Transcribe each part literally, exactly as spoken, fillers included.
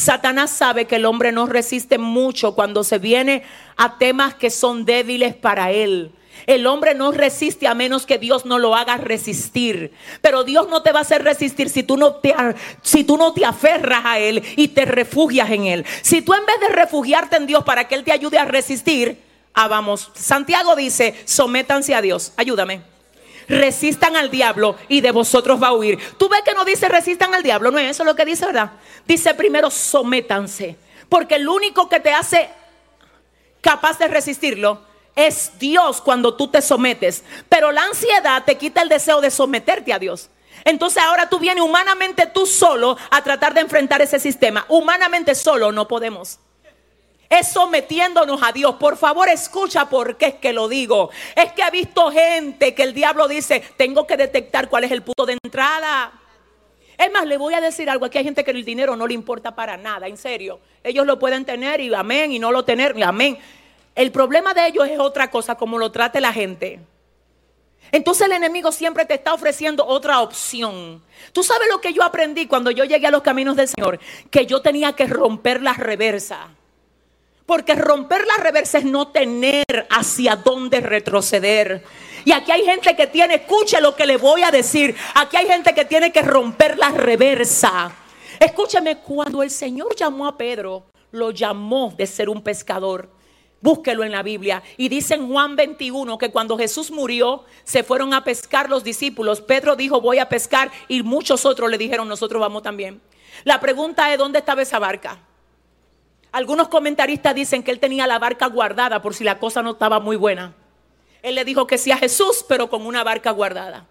Satanás sabe que el hombre no resiste mucho cuando se viene a temas que son débiles para él. El hombre no resiste a menos que Dios no lo haga resistir. Pero Dios no te va a hacer resistir si tú no te, si tú no te aferras a Él y te refugias en Él. Si tú en vez de refugiarte en Dios para que Él te ayude a resistir, ah, vamos, Santiago dice, sométanse a Dios. Ayúdame. Resistan al diablo y de vosotros va a huir. Tú ves que no dice resistan al diablo, no es eso lo que dice, ¿verdad? Dice primero sométanse, porque el único que te hace capaz de resistirlo es Dios cuando tú te sometes. Pero la ansiedad te quita el deseo de someterte a Dios. Entonces ahora tú vienes humanamente tú solo a tratar de enfrentar ese sistema. Humanamente solo no podemos. Es sometiéndonos a Dios. Por favor, escucha por qué es que lo digo. Es que he visto gente que el diablo dice, tengo que detectar cuál es el punto de entrada. Es más, le voy a decir algo. Aquí hay gente que el dinero no le importa para nada, en serio. Ellos lo pueden tener y amén, y no lo tener y amén. El problema de ellos es otra cosa, como lo trate la gente. Entonces el enemigo siempre te está ofreciendo otra opción. Tú sabes lo que yo aprendí cuando yo llegué a los caminos del Señor, que yo tenía que romper la reversa. Porque romper la reversa es no tener hacia dónde retroceder. Y aquí hay gente que tiene, escuche lo que le voy a decir, aquí hay gente que tiene que romper la reversa. Escúcheme, cuando el Señor llamó a Pedro, lo llamó de ser un pescador. Búsquelo en la Biblia. Y dice en Juan veintiuno que cuando Jesús murió, se fueron a pescar los discípulos. Pedro dijo, voy a pescar. Y muchos otros le dijeron, nosotros vamos también. La pregunta es, ¿dónde estaba esa barca? Algunos comentaristas dicen que él tenía la barca guardada por si la cosa no estaba muy buena. Él le dijo que sí a Jesús, pero con una barca guardada.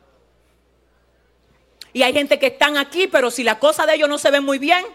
Y hay gente que están aquí, pero si la cosa de ellos no se ve muy bien,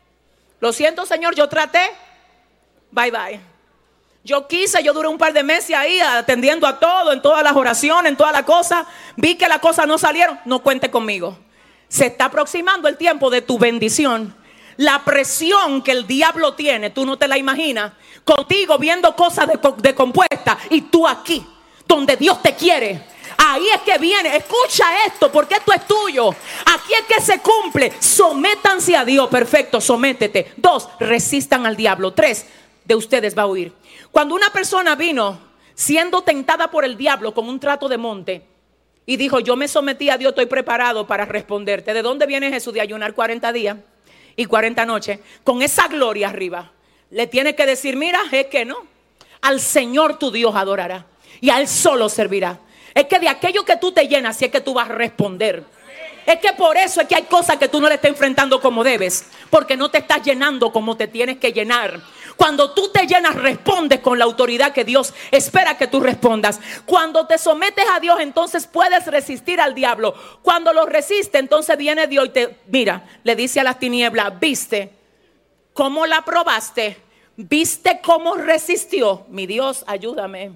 lo siento, Señor, yo traté. Bye, bye. Yo quise, yo duré un par de meses ahí atendiendo a todo, en todas las oraciones, en todas las cosas. Vi que las cosas no salieron, no cuente conmigo. Se está aproximando el tiempo de tu bendición. La presión que el diablo tiene, tú no te la imaginas. Contigo viendo cosas descompuestas y tú aquí, donde Dios te quiere. Ahí es que viene, escucha esto, porque esto es tuyo. Aquí es que se cumple. Sométanse a Dios, perfecto, sométete. Dos, resistan al diablo. Tres, de ustedes va a huir. Cuando una persona vino siendo tentada por el diablo con un trato de monte y dijo, yo me sometí a Dios, estoy preparado para responderte. ¿De dónde viene Jesús? De ayunar cuarenta días y cuarenta noches con esa gloria arriba. Le tiene que decir, mira, es que no, al Señor tu Dios adorará y a Él solo servirá. Es que de aquello que tú te llenas, si es que tú vas a responder. Es que por eso es que hay cosas que tú no le estás enfrentando como debes, porque no te estás llenando como te tienes que llenar. Cuando tú te llenas, respondes con la autoridad que Dios espera que tú respondas. Cuando te sometes a Dios, entonces puedes resistir al diablo. Cuando lo resiste, entonces viene Dios y te mira, le dice a las tinieblas, ¿viste cómo la probaste? ¿Viste cómo resistió? Mi Dios, ayúdame.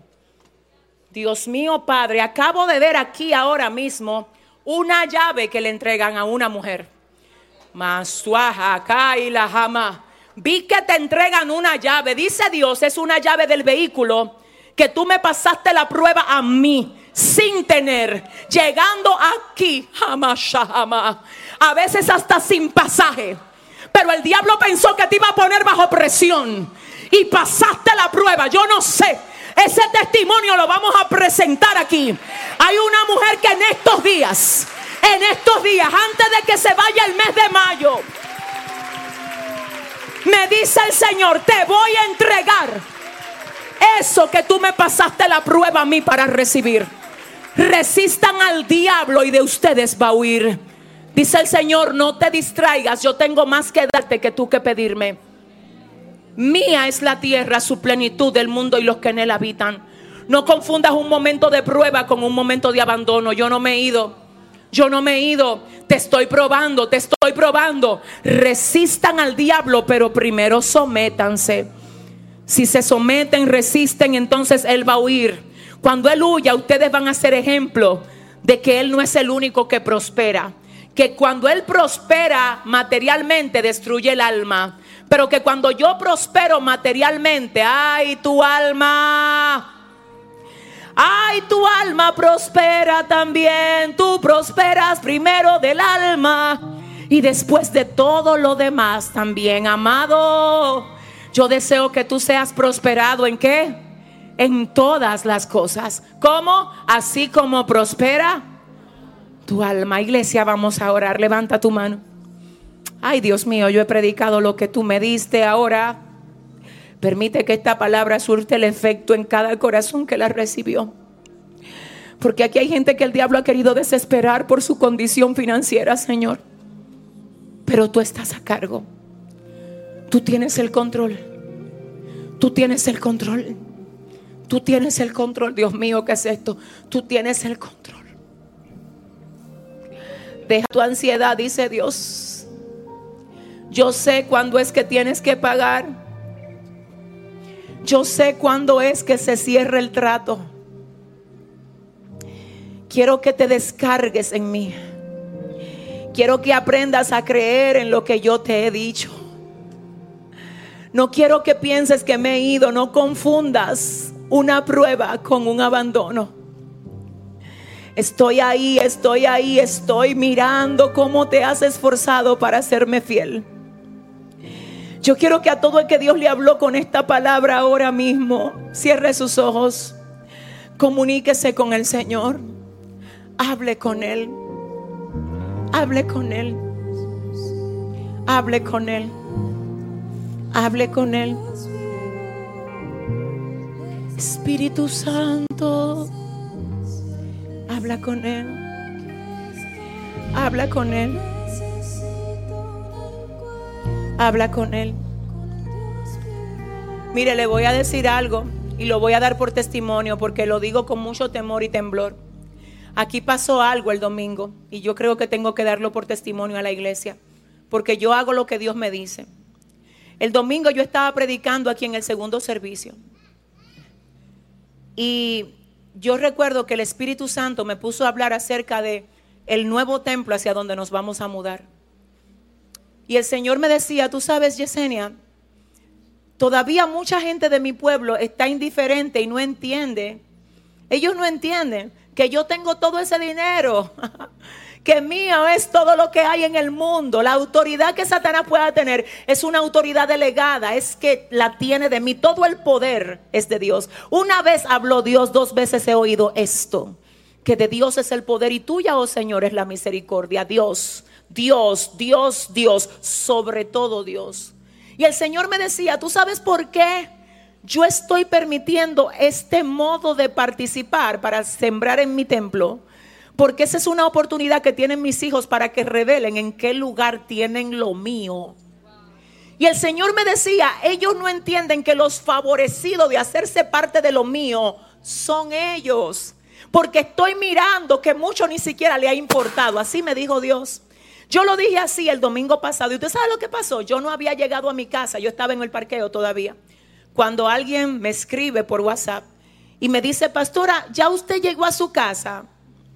Dios mío, Padre, acabo de ver aquí ahora mismo una llave que le entregan a una mujer. Masuaja, acá y la jama. Vi que te entregan una llave. Dice Dios, es una llave del vehículo que tú me pasaste la prueba a mí sin tener, llegando aquí, jamás, jamás, a veces hasta sin pasaje. Pero el diablo pensó que te iba a poner bajo presión y pasaste la prueba. Yo no sé. Ese testimonio lo vamos a presentar aquí. Hay una mujer que en estos días, en estos días, antes de que se vaya el mes de mayo, me dice el Señor, te voy a entregar eso que tú me pasaste la prueba a mí para recibir. Resistan al diablo y de ustedes va a huir. Dice el Señor, no te distraigas, yo tengo más que darte que tú que pedirme. Mía es la tierra, su plenitud, el mundo y los que en él habitan. No confundas un momento de prueba con un momento de abandono. Yo no me he ido, yo no me he ido. Te estoy probando, te estoy probando. Resistan al diablo, pero primero sométanse. Si se someten, resisten, entonces él va a huir. Cuando él huya, ustedes van a ser ejemplo de que él no es el único que prospera. Que cuando él prospera materialmente, destruye el alma. Pero que cuando yo prospero materialmente, ay, tu alma, ay, tu alma prospera también. Tú prosperas primero del alma Y después de todo lo demás también, amado, yo deseo que tú seas prosperado. ¿En qué? En todas las cosas. ¿Cómo? Así como prospera tu alma. Iglesia, vamos a orar. Levanta tu mano. Ay, Dios mío, yo he predicado lo que tú me diste. Ahora permite que esta palabra surte el efecto en cada corazón que la recibió. Porque aquí hay gente que el diablo ha querido desesperar por su condición financiera, Señor. Pero tú estás a cargo. Tú tienes el control. Tú tienes el control. Tú tienes el control. Dios mío, ¿qué es esto? Tú tienes el control. Deja tu ansiedad, dice Dios. Yo sé cuándo es que tienes que pagar. Yo sé cuándo es que se cierra el trato. Quiero que te descargues en mí. Quiero que aprendas a creer en lo que yo te he dicho. No quiero que pienses que me he ido. No confundas una prueba con un abandono. Estoy ahí, estoy ahí, estoy mirando cómo te has esforzado para serme fiel. Yo quiero que a todo el que Dios le habló con esta palabra ahora mismo, cierre sus ojos, comuníquese con el Señor, hable con Él, hable con Él, hable con Él, hable con Él. Espíritu Santo, habla con Él, habla con Él, habla con Él. Mire, le voy a decir algo y lo voy a dar por testimonio, porque lo digo con mucho temor y temblor. Aquí pasó algo el domingo y yo creo que tengo que darlo por testimonio a la iglesia, porque yo hago lo que Dios me dice. El domingo yo estaba predicando aquí en el segundo servicio y yo recuerdo que el Espíritu Santo me puso a hablar acerca de el nuevo templo hacia donde nos vamos a mudar. Y el Señor me decía, tú sabes, Yesenia, todavía mucha gente de mi pueblo está indiferente y no entiende. Ellos no entienden que yo tengo todo ese dinero, que mío es todo lo que hay en el mundo. La autoridad que Satanás pueda tener es una autoridad delegada, es que la tiene de mí. Todo el poder es de Dios. Una vez habló Dios, dos veces he oído esto, que de Dios es el poder y tuya, oh Señor, es la misericordia. Dios, Dios, Dios, Dios, sobre todo Dios. Y el Señor me decía, ¿tú sabes por qué yo estoy permitiendo este modo de participar para sembrar en mi templo? Porque esa es una oportunidad que tienen mis hijos para que revelen en qué lugar tienen lo mío. Y el Señor me decía, ellos no entienden que los favorecidos de hacerse parte de lo mío son ellos. Porque estoy mirando que mucho ni siquiera le ha importado. Así me dijo Dios. Yo lo dije así el domingo pasado. ¿Y usted sabe lo que pasó? Yo no había llegado a mi casa. Yo estaba en el parqueo todavía, cuando alguien me escribe por WhatsApp y me dice, pastora, ¿ya usted llegó a su casa?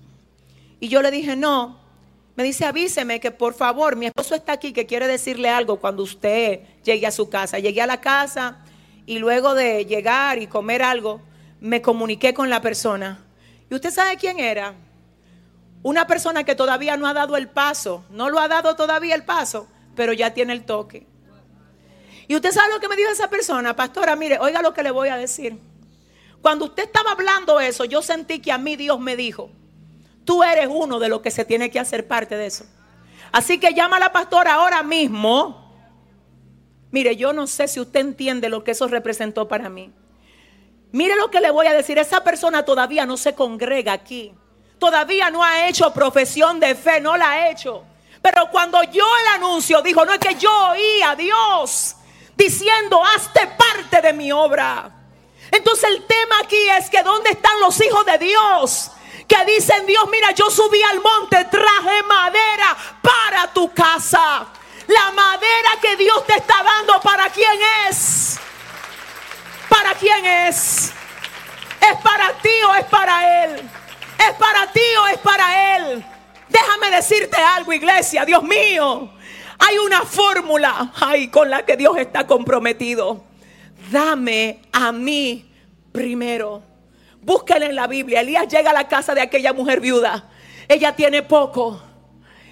Y yo le dije, no. Me dice, avíseme que por favor, mi esposo está aquí, que quiere decirle algo cuando usted llegue a su casa. Llegué a la casa y luego de llegar y comer algo, me comuniqué con la persona. ¿Y usted sabe quién era? Una persona que todavía no ha dado el paso. No lo ha dado todavía el paso, pero ya tiene el toque. Y usted sabe lo que me dijo esa persona, pastora, mire, oiga lo que le voy a decir. Cuando usted estaba hablando eso, yo sentí que a mí Dios me dijo, tú eres uno de los que se tiene que hacer parte de eso. Así que llama a la pastora ahora mismo. Mire, yo no sé si usted entiende lo que eso representó para mí. Mire lo que le voy a decir, esa persona todavía no se congrega aquí. Todavía no ha hecho profesión de fe, no la ha hecho. Pero cuando yo el anuncio, dijo, no es que yo oí a Dios diciendo, hazte parte de mi obra. Entonces el tema aquí es que ¿dónde están los hijos de Dios? Que dicen, Dios, mira, yo subí al monte, traje madera para tu casa. La madera que Dios te está dando, ¿para quién es? ¿Para quién es? ¿Es para ti o es para Él? ¿Es para ti o es para Él? Déjame decirte algo, iglesia, Dios mío. Hay una fórmula ay, con la que Dios está comprometido. Dame a mí primero. Búsquenla en la Biblia. Elías llega a la casa de aquella mujer viuda. Ella tiene poco.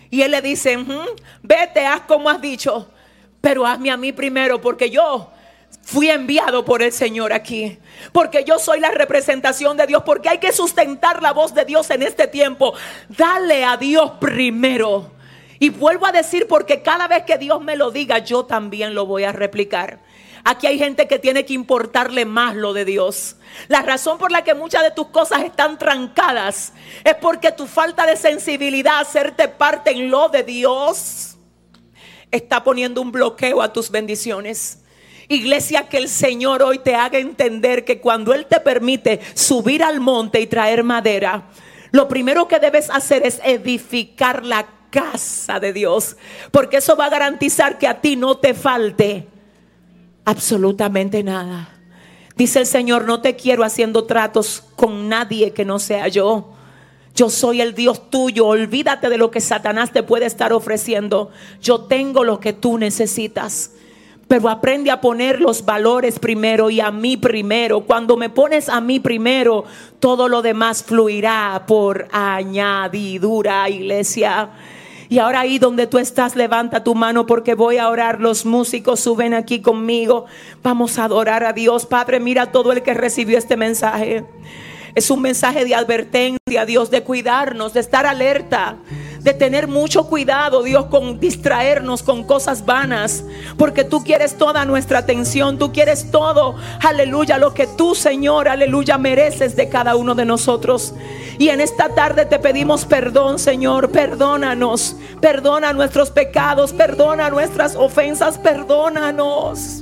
Y él le dice, uh-huh, vete, haz como has dicho, pero hazme a mí primero, porque yo fui enviado por el Señor aquí, porque yo soy la representación de Dios, porque hay que sustentar la voz de Dios en este tiempo. Dale a Dios primero. Y vuelvo a decir, porque cada vez que Dios me lo diga, yo también lo voy a replicar. Aquí hay gente que tiene que importarle más lo de Dios. La razón por la que muchas de tus cosas están trancadas es porque tu falta de sensibilidad a hacerte parte en lo de Dios está poniendo un bloqueo a tus bendiciones. Iglesia, que el Señor hoy te haga entender que cuando Él te permite subir al monte y traer madera, lo primero que debes hacer es edificar la casa de Dios, porque eso va a garantizar que a ti no te falte absolutamente nada. Dice el Señor, no te quiero haciendo tratos con nadie que no sea yo. Yo soy el Dios tuyo. Olvídate de lo que Satanás te puede estar ofreciendo. Yo tengo lo que tú necesitas. Pero aprende a poner los valores primero y a mí primero. Cuando me pones a mí primero, todo lo demás fluirá por añadidura, iglesia. Y ahora ahí donde tú estás, levanta tu mano, porque voy a orar. Los músicos suben aquí conmigo. Vamos a adorar a Dios. Padre, mira todo el que recibió este mensaje. Es un mensaje de advertencia, Dios, de cuidarnos, de estar alerta, de tener mucho cuidado, Dios, con distraernos con cosas vanas, porque tú quieres toda nuestra atención, tú quieres todo, aleluya, lo que tú, Señor, aleluya, mereces de cada uno de nosotros. Y en esta tarde te pedimos perdón, Señor, perdónanos, perdona nuestros pecados, perdona nuestras ofensas, perdónanos.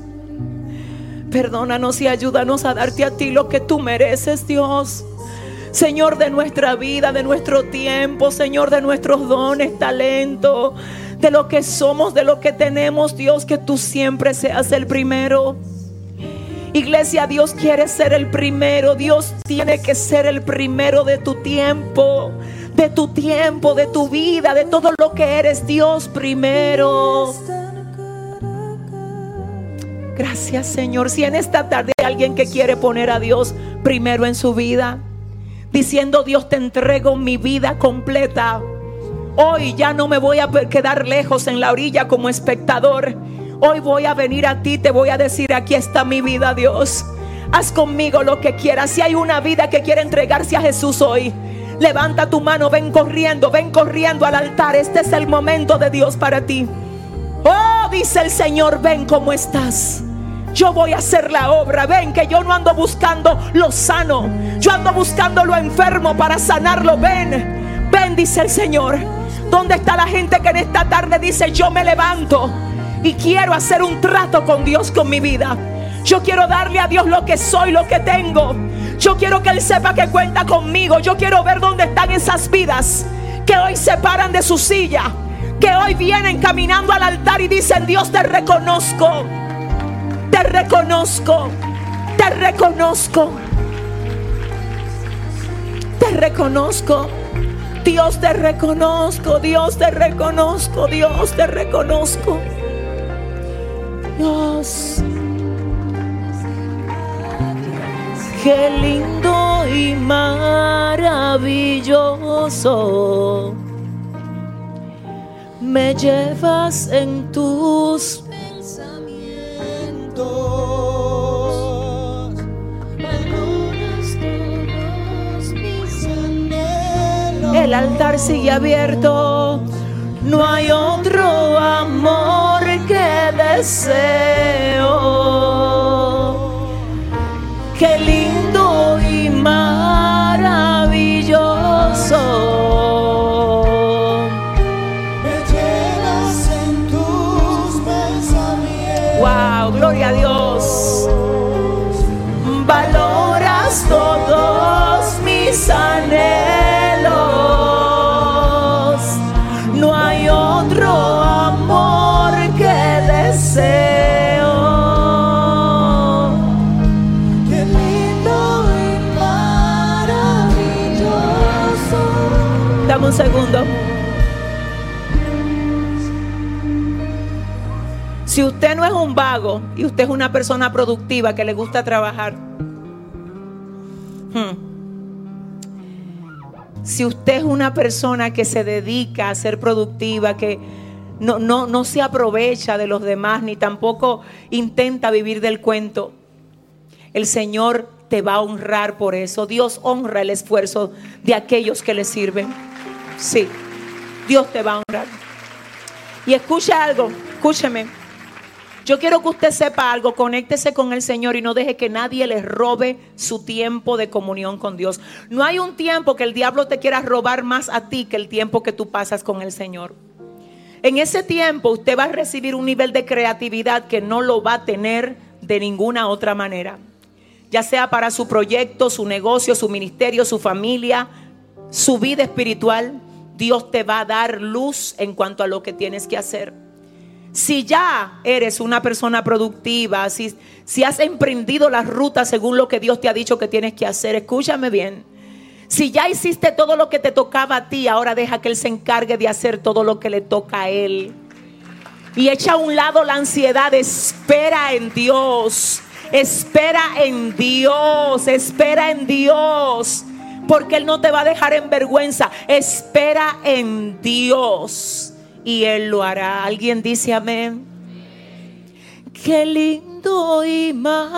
Perdónanos y ayúdanos a darte a ti lo que tú mereces, Dios. Señor, de nuestra vida, de nuestro tiempo, Señor, de nuestros dones, talento, de lo que somos, de lo que tenemos, Dios, que tú siempre seas el primero. Iglesia, Dios quiere ser el primero. Dios tiene que ser el primero de tu tiempo, de tu tiempo, de tu vida, de todo lo que eres. Dios primero. Gracias, Señor. Si en esta tarde hay alguien que quiere poner a Dios primero en su vida, diciendo, Dios, te entrego mi vida completa. Hoy ya no me voy a quedar lejos en la orilla como espectador. Hoy voy a venir a ti, te voy a decir, aquí está mi vida, Dios. Haz conmigo lo que quieras. Si hay una vida que quiere entregarse a Jesús hoy, levanta tu mano, ven corriendo, ven corriendo al altar. Este es el momento de Dios para ti. Oh, dice el Señor, ven como estás. Yo voy a hacer la obra. Ven, que yo no ando buscando lo sano, yo ando buscando lo enfermo para sanarlo. Ven, ven, dice el Señor. ¿Dónde está la gente que en esta tarde dice, yo me levanto y quiero hacer un trato con Dios con mi vida? Yo quiero darle a Dios lo que soy, lo que tengo. Yo quiero que Él sepa que cuenta conmigo. Yo quiero ver dónde están esas vidas que hoy se paran de su silla, que hoy vienen caminando al altar y dicen, Dios, te reconozco, te reconozco, te reconozco, te reconozco. Dios, te reconozco, Dios, te reconozco, Dios, te reconozco. Dios, qué lindo y maravilloso me llevas en tus pensamientos. Valoras todos mis anhelos. El altar sigue abierto. No hay otro amor que deseo. Qué lindo y maravilloso. Wow, gloria a Dios. Valoras todos mis anhelos. No hay otro amor que deseo. Qué lindo y maravilloso. Dame un segundo. Si usted no es un vago y usted es una persona productiva que le gusta trabajar, hmm, Si usted es una persona que se dedica a ser productiva, que no, no, no se aprovecha de los demás, ni tampoco intenta vivir del cuento, el Señor te va a honrar por eso. Dios honra el esfuerzo de aquellos que le sirven. Sí, Dios te va a honrar. Y escucha algo, escúcheme. Yo quiero que usted sepa algo, conéctese con el Señor y no deje que nadie le robe su tiempo de comunión con Dios. No hay un tiempo que el diablo te quiera robar más a ti que el tiempo que tú pasas con el Señor. En ese tiempo usted va a recibir un nivel de creatividad que no lo va a tener de ninguna otra manera. Ya sea para su proyecto, su negocio, su ministerio, su familia, su vida espiritual. Dios te va a dar luz en cuanto a lo que tienes que hacer. Si ya eres una persona productiva, si, si has emprendido la ruta según lo que Dios te ha dicho que tienes que hacer, escúchame bien. Si ya hiciste todo lo que te tocaba a ti, ahora deja que Él se encargue de hacer todo lo que le toca a Él. Y echa a un lado la ansiedad, espera en Dios, espera en Dios, espera en Dios. Porque Él no te va a dejar en vergüenza. Espera en Dios y Él lo hará. ¿Alguien dice amén? Qué lindo y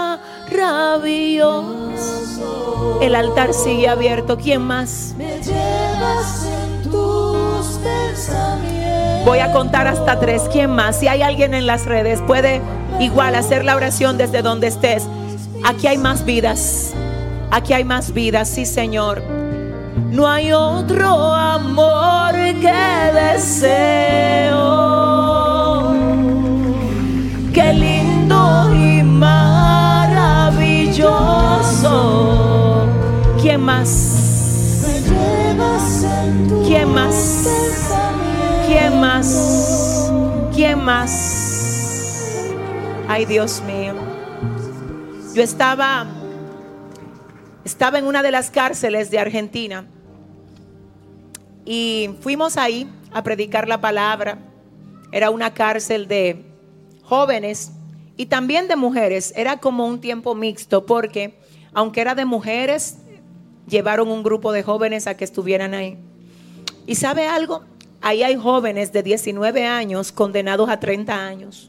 maravilloso. El altar sigue abierto. ¿Quién más? Me llevas en tus pensamientos. Voy a contar hasta tres. ¿Quién más? Si hay alguien en las redes, puede igual hacer la oración desde donde estés. Aquí hay más vidas. Aquí hay más vidas, sí, Señor. No hay otro amor que deseo. Qué lindo y maravilloso. ¿Quién más? ¿Quién más? ¿Quién más? ¿Quién más? Ay, Dios mío. Yo estaba... Estaba en una de las cárceles de Argentina y fuimos ahí a predicar la palabra. Era una cárcel de jóvenes y también de mujeres. Era como un tiempo mixto porque aunque era de mujeres, llevaron un grupo de jóvenes a que estuvieran ahí. ¿Y sabe algo? Ahí hay jóvenes de diecinueve años condenados a treinta años.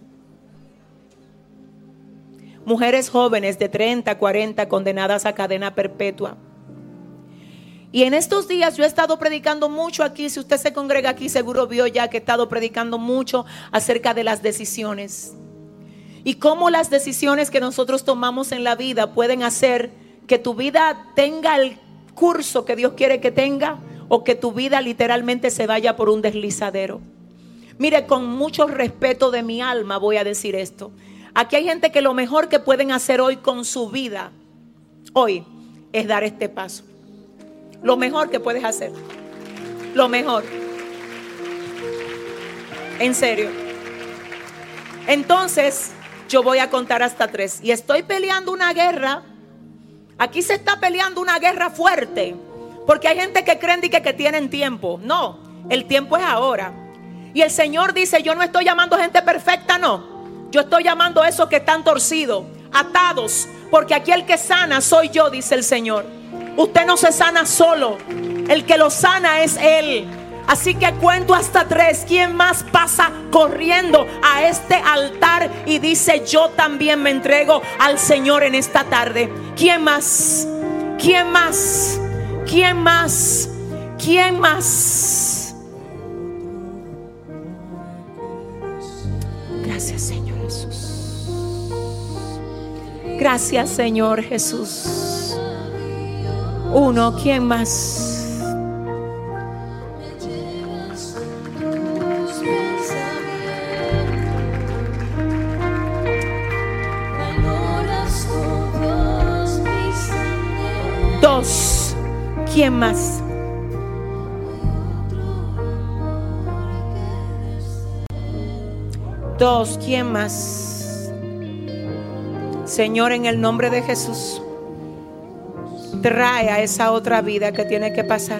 Mujeres jóvenes de treinta, cuarenta condenadas a cadena perpetua. Y en estos días yo he estado predicando mucho aquí. Si usted se congrega aquí, seguro vio ya que he estado predicando mucho acerca de las decisiones. Y cómo las decisiones que nosotros tomamos en la vida pueden hacer que tu vida tenga el curso que Dios quiere que tenga, o que tu vida literalmente se vaya por un deslizadero. Mire, con mucho respeto de mi alma voy a decir esto. Aquí hay gente que lo mejor que pueden hacer hoy con su vida, hoy, es dar este paso. Lo mejor que puedes hacer. Lo mejor. En serio. Entonces, yo voy a contar hasta tres. Y estoy peleando una guerra. Aquí se está peleando una guerra fuerte. Porque hay gente que creen que, que tienen tiempo. No, el tiempo es ahora. Y el Señor dice, yo no estoy llamando a gente perfecta, no. Yo estoy llamando a esos que están torcidos, atados, porque aquí el que sana soy yo, dice el Señor. Usted no se sana solo, el que lo sana es Él. Así que cuento hasta tres. ¿Quién más pasa corriendo a este altar y dice, yo también me entrego al Señor en esta tarde? ¿Quién más? ¿Quién más? ¿Quién más? ¿Quién más? Gracias, Señor Jesús. Gracias, Señor Jesús. Uno, ¿quién más? Dos, ¿quién más? Dos, ¿quién más? Señor, en el nombre de Jesús, trae a esa otra vida que tiene que pasar.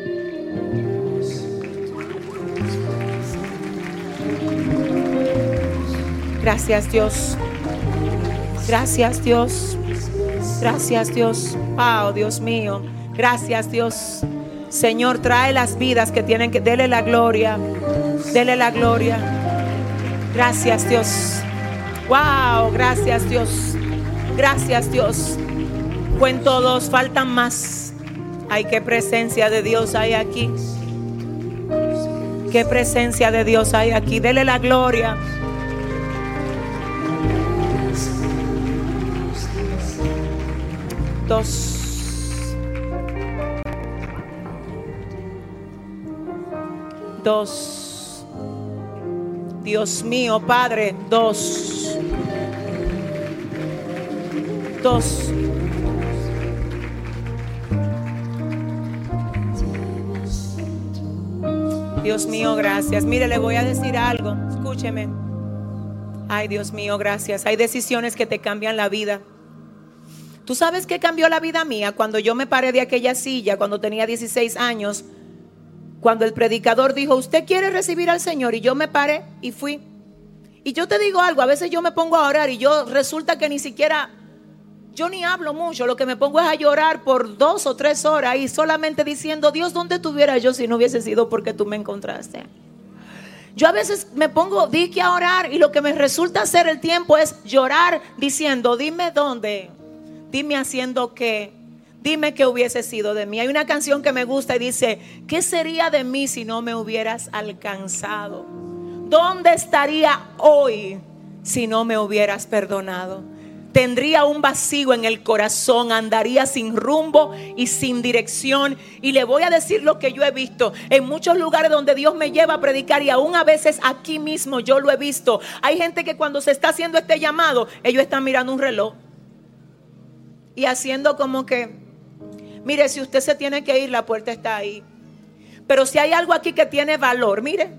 Gracias, Dios. Gracias, Dios. Gracias, Dios. Oh, Dios mío. Gracias, Dios. Señor, trae las vidas que tienen que, dele la gloria, dele la gloria. Gracias, Dios. Wow, gracias, Dios. Gracias, Dios. Cuento dos, faltan más. Ay, qué presencia de Dios hay aquí. Qué presencia de Dios hay aquí. Dele la gloria. Dos. Dos. Dios mío, Padre, dos. Dos. Dios mío, gracias. Mire, le voy a decir algo. Escúcheme. Ay, Dios mío, gracias. Hay decisiones que te cambian la vida. ¿Tú sabes qué cambió la vida mía? Cuando yo me paré de aquella silla, cuando tenía dieciséis años, cuando el predicador dijo, ¿usted quiere recibir al Señor? Y yo me paré y fui. Y yo te digo algo, a veces yo me pongo a orar y yo resulta que ni siquiera, yo ni hablo mucho, lo que me pongo es a llorar por dos o tres horas y solamente diciendo, Dios, ¿dónde estuviera yo si no hubiese sido porque tú me encontraste? Yo a veces me pongo, di que a orar y lo que me resulta hacer el tiempo es llorar diciendo, dime dónde, dime haciendo qué, dime qué hubiese sido de mí. Hay una canción que me gusta y dice, ¿qué sería de mí si no me hubieras alcanzado? ¿Dónde estaría hoy si no me hubieras perdonado? Tendría un vacío en el corazón, andaría sin rumbo y sin dirección. Y le voy a decir lo que yo he visto en muchos lugares donde Dios me lleva a predicar, y aún a veces aquí mismo yo lo he visto. Hay gente que cuando se está haciendo este llamado, ellos están mirando un reloj y haciendo como que, mire, si usted se tiene que ir, la puerta está ahí. Pero si hay algo aquí que tiene valor, mire,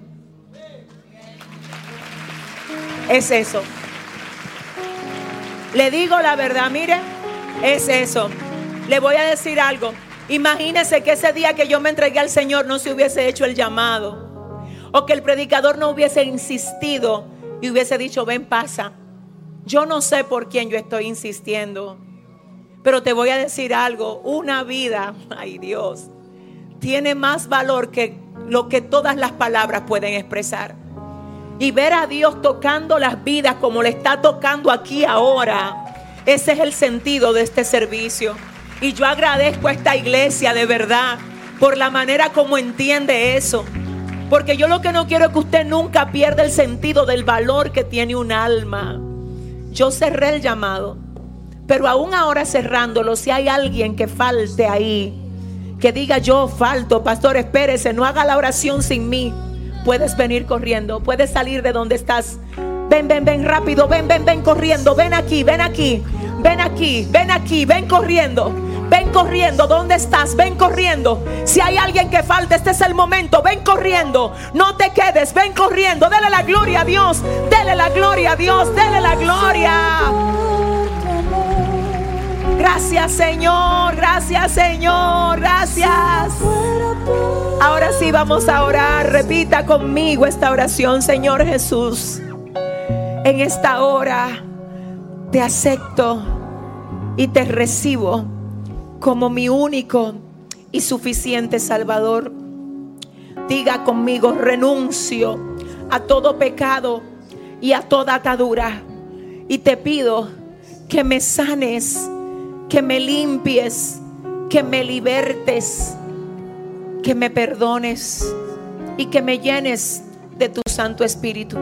es eso. Le digo la verdad, mire, es eso. Le voy a decir algo. Imagínese que ese día que yo me entregué al Señor no se hubiese hecho el llamado, o que el predicador no hubiese insistido y hubiese dicho, ven, pasa. Yo no sé por quién yo estoy insistiendo, pero te voy a decir algo. Una vida, ay Dios, tiene más valor que lo que todas las palabras pueden expresar. Y ver a Dios tocando las vidas como le está tocando aquí ahora, ese es el sentido de este servicio. Y yo agradezco a esta iglesia de verdad por la manera como entiende eso, porque yo lo que no quiero es que usted nunca pierda el sentido del valor que tiene un alma. Yo cerré el llamado, pero aún ahora cerrándolo, si hay alguien que falte ahí, que diga, yo falto, pastor, espérese, no haga la oración sin mí, puedes venir corriendo, puedes salir de donde estás. Ven, ven, ven rápido, ven, ven, ven corriendo, ven aquí, ven aquí, ven aquí, ven aquí, ven corriendo, ven corriendo. ¿Dónde estás? Ven corriendo. Si hay alguien que falta, este es el momento, ven corriendo, no te quedes, ven corriendo. Dele la gloria a Dios, dele la gloria a Dios, dele la gloria. Gracias, Señor, gracias, Señor, gracias. Ahora sí vamos a orar. Repita conmigo esta oración. Señor Jesús, en esta hora te acepto y te recibo como mi único y suficiente Salvador. Diga conmigo, renuncio a todo pecado y a toda atadura, y te pido que me sanes, que me limpies, que me libertes, que me perdones y que me llenes de tu Santo Espíritu.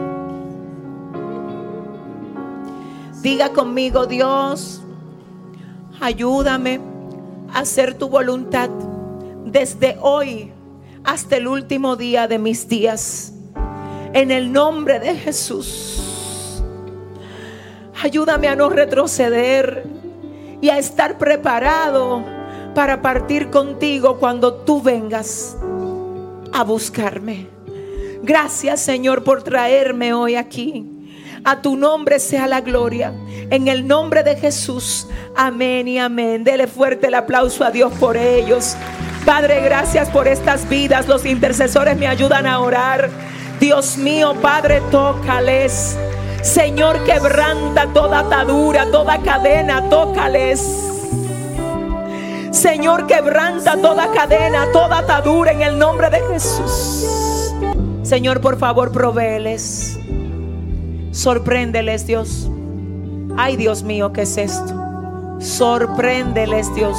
Diga conmigo, Dios, ayúdame a hacer tu voluntad desde hoy hasta el último día de mis días. En el nombre de Jesús, ayúdame a no retroceder y a estar preparado para partir contigo cuando tú vengas a buscarme. Gracias, Señor, por traerme hoy aquí. A tu nombre sea la gloria. En el nombre de Jesús, amén y amén. Dele fuerte el aplauso a Dios por ellos. Padre, gracias por estas vidas. Los intercesores me ayudan a orar. Dios mío, Padre, tócales. Señor, quebranta toda atadura, toda cadena, tócales. Señor, quebranta toda cadena, toda atadura en el nombre de Jesús. Señor, por favor, provéeles. Sorpréndeles, Dios. Ay, Dios mío, ¿qué es esto? Sorpréndeles, Dios.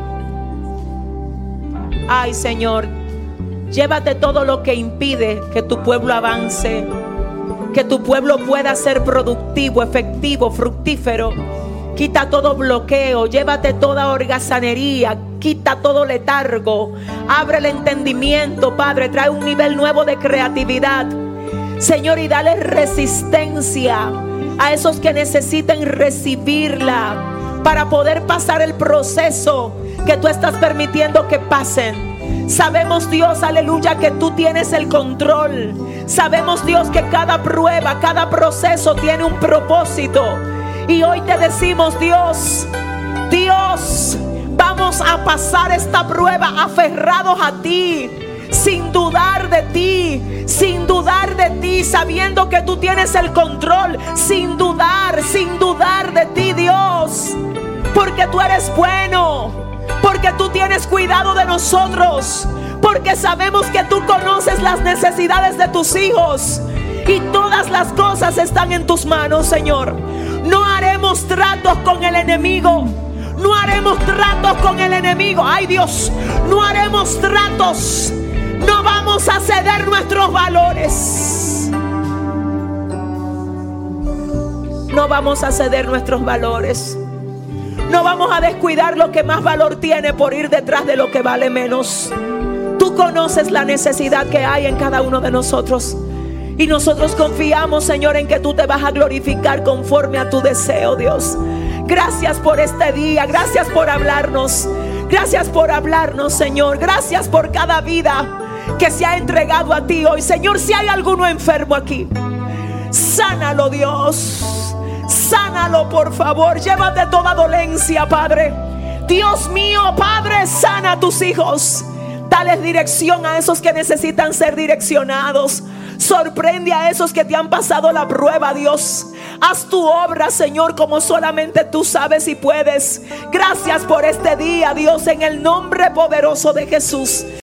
Ay, Señor, llévate todo lo que impide que tu pueblo avance, que tu pueblo pueda ser productivo, efectivo, fructífero. Quita todo bloqueo, llévate toda holgazanería, quita todo letargo. Abre el entendimiento, Padre, trae un nivel nuevo de creatividad, Señor, y dale resistencia a esos que necesiten recibirla para poder pasar el proceso que tú estás permitiendo que pasen. Sabemos, Dios, aleluya, que tú tienes el control. Sabemos, Dios, que cada prueba, cada proceso tiene un propósito. Y hoy te decimos, Dios, Dios, vamos a pasar esta prueba aferrados a ti, sin dudar de ti, sin dudar de ti, sabiendo que tú tienes el control, sin dudar, sin dudar de ti, Dios, porque tú eres bueno, porque tú tienes cuidado de nosotros, porque sabemos que tú conoces las necesidades de tus hijos y todas las cosas están en tus manos, Señor. No haremos tratos con el enemigo. No haremos tratos con el enemigo. Ay, Dios, no haremos tratos. No vamos a ceder nuestros valores. No vamos a ceder nuestros valores. No vamos a descuidar lo que más valor tiene por ir detrás de lo que vale menos. Tú conoces la necesidad que hay en cada uno de nosotros. Y nosotros confiamos, Señor, en que tú te vas a glorificar conforme a tu deseo, Dios. Gracias por este día. Gracias por hablarnos. Gracias por hablarnos, Señor. Gracias por cada vida que se ha entregado a ti hoy. Señor, si hay alguno enfermo aquí, sánalo, Dios. Sánalo, por favor. Llévate toda dolencia, Padre. Dios mío, Padre, sana a tus hijos. Dales dirección a esos que necesitan ser direccionados. Sorprende a esos que te han pasado la prueba, Dios. Haz tu obra, Señor, como solamente tú sabes y puedes. Gracias por este día, Dios, en el nombre poderoso de Jesús.